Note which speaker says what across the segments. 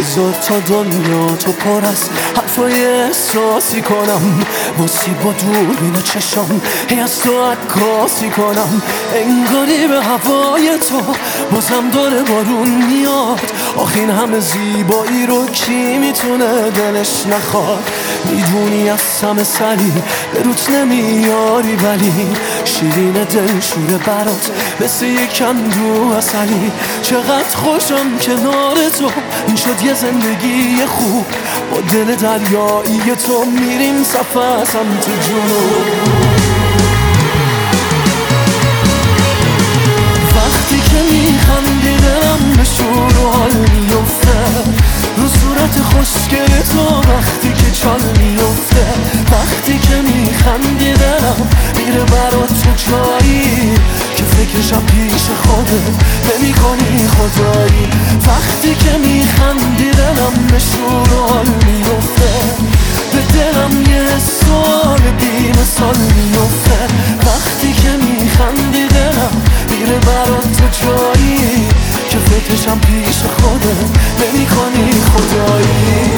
Speaker 1: بذار تا دنیا تو پر از حرفای احساسی کنم، واسه با دوربین چشم هی از تو عکاسی کنم. انگاری به هوای تو بازم داره بارون میاد. آخین همه زیبایی رو کی میتونه دلش نخواد؟ میدونی از همه سری به روت نمیاری، ولی شیرین دلشوره برات مثل یک کندو اصلی. چقدر خوشم کنار تو، این شد یه زندگی خوب. با دل دریایی تو میریم سفر سمت جنوب. وقتی که میخندی دلم به شور و حال میفته، رو صورت خوشگل تو وقتی که چال میفته. وقتی که میخندی دلم میره برات تو جایی که فکرشم پیش خودت نمی کنی خدایی. وقتی که میخندی دلم به شور و حال میفته، به دلم یه سوال بی مثال میفته. وقتی که میخندی دلم میره برات تو جایی که فکرشم پیش خودت نمی کنی خدایی.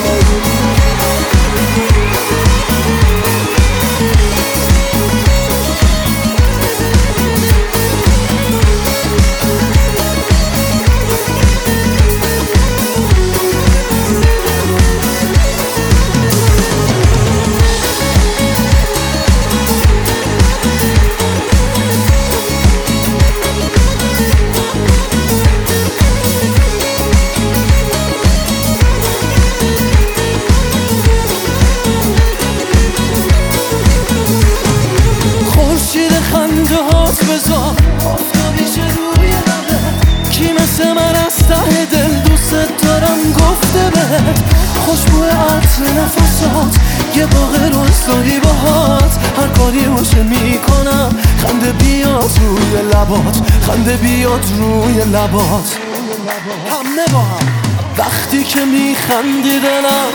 Speaker 1: خنده هات بذار آفتابیش روی لبه، کی مثل من از ته دل دوست دارم گفته بهت. خوشبو عطر نفسات یه باغ روستایی باهات، هر کاری باشه میکنم خنده بیاد روی لبات، خنده بیاد روی لبات. همه با هم وقتی که میخندی دلم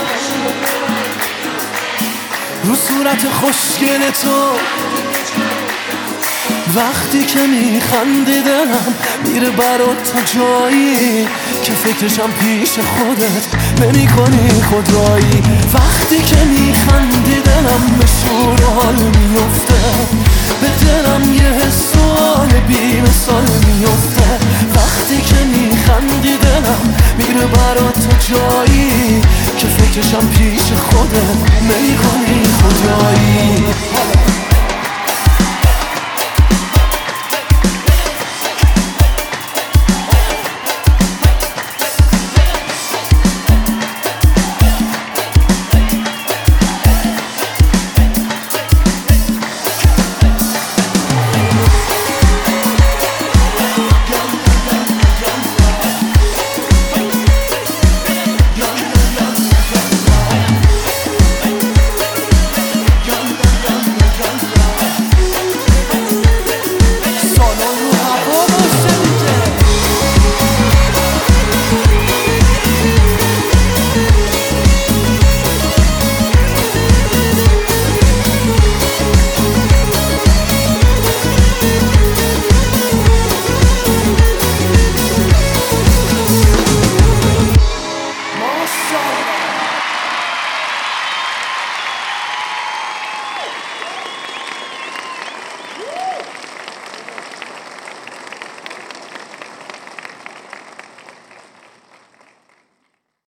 Speaker 1: رو صورت خوشگل تو، وقتی که میخندی دلم میره برات تو جایی که فکرشم پیش خودت نمی کنی خدایی. وقتی که میخندی دلم به شور و حال میفته، به دلم یه سوال بی مثال میفته. وقتی که میخندی دلم میره برات تو جایی که فکرشم پیش خودت نمی کنی خدایی.